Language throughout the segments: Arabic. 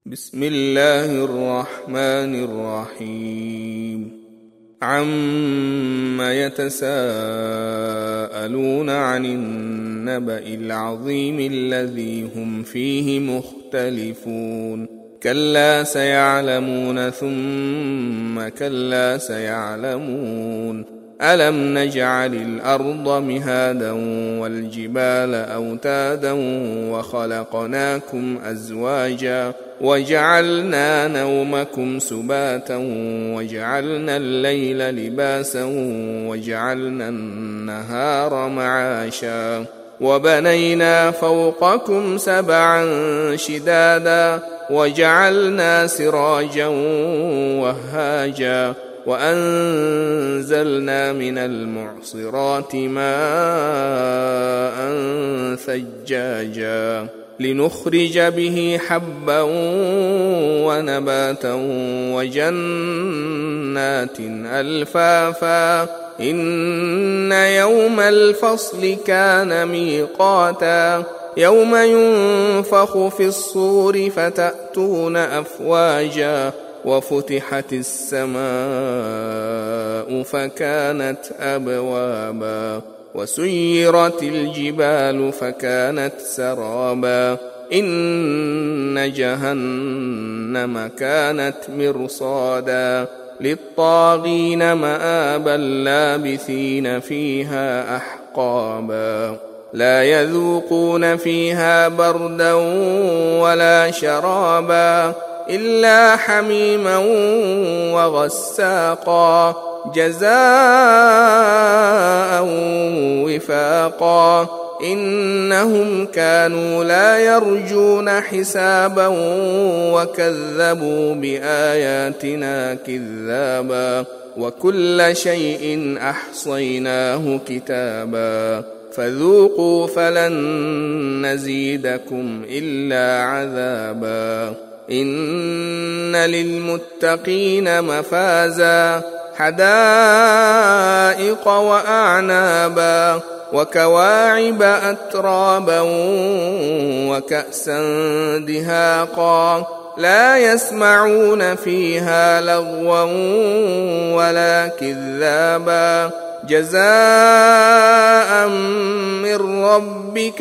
بسم الله الرحمن الرحيم عم يتساءلون عن النبأ العظيم الذي هم فيه مختلفون كلا سيعلمون ثم كلا سيعلمون ألم نجعل الأرض مهادا والجبال أوتادا وخلقناكم أزواجا وجعلنا نومكم سباتا وجعلنا الليل لباسا وجعلنا النهار معاشا وبنينا فوقكم سبعا شدادا وجعلنا سراجا وهاجا وأنزلنا من المعصرات ماء ثجاجا لنخرج به حبا ونباتا وجنات ألفافا إن يوم الفصل كان ميقاتا يوم ينفخ في الصور فتأتون أفواجا وفتحت السماء فكانت أبوابا وسيرت الجبال فكانت سرابا إن جهنم كانت مرصادا للطاغين مآبا لابثين فيها أحقابا لا يذوقون فيها بردا ولا شرابا إلا حميما وغساقا جزاء وفاقا إنهم كانوا لا يرجون حسابا وكذبوا بآياتنا كذابا وكل شيء أحصيناه كتابا فذوقوا فلن نزيدكم إلا عذابا إن للمتقين مفازا حدائق وأعنابا وكواعب أترابا وكأسا دهاقا لا يسمعون فيها لغوا ولا كذابا جزاء من ربك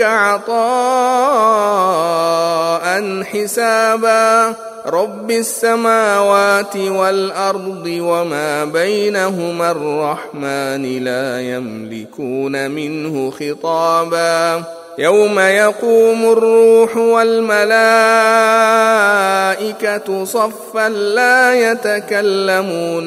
عطاء حسابا رب السماوات والأرض وما بينهما الرحمن لا يملكون منه خطابا يوم يقوم الروح والملائكة صفا لا يتكلمون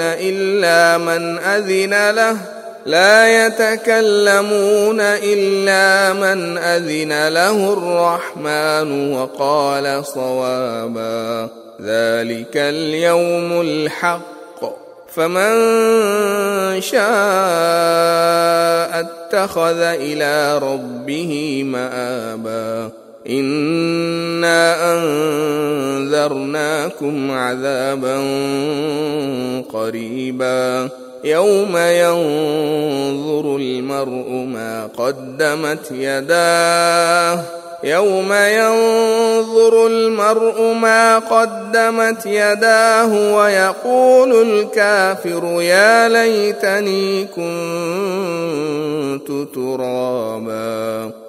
إلا من أذن له الرحمن وقال صوابا ذلك اليوم الحق فمن شاء اتخذ إلى ربه مآبا إنا أنذرناكم عذابا قريبا يوم ينظر المرء ما قدمت يداه ويقول الكافر يا ليتني كنت ترابا.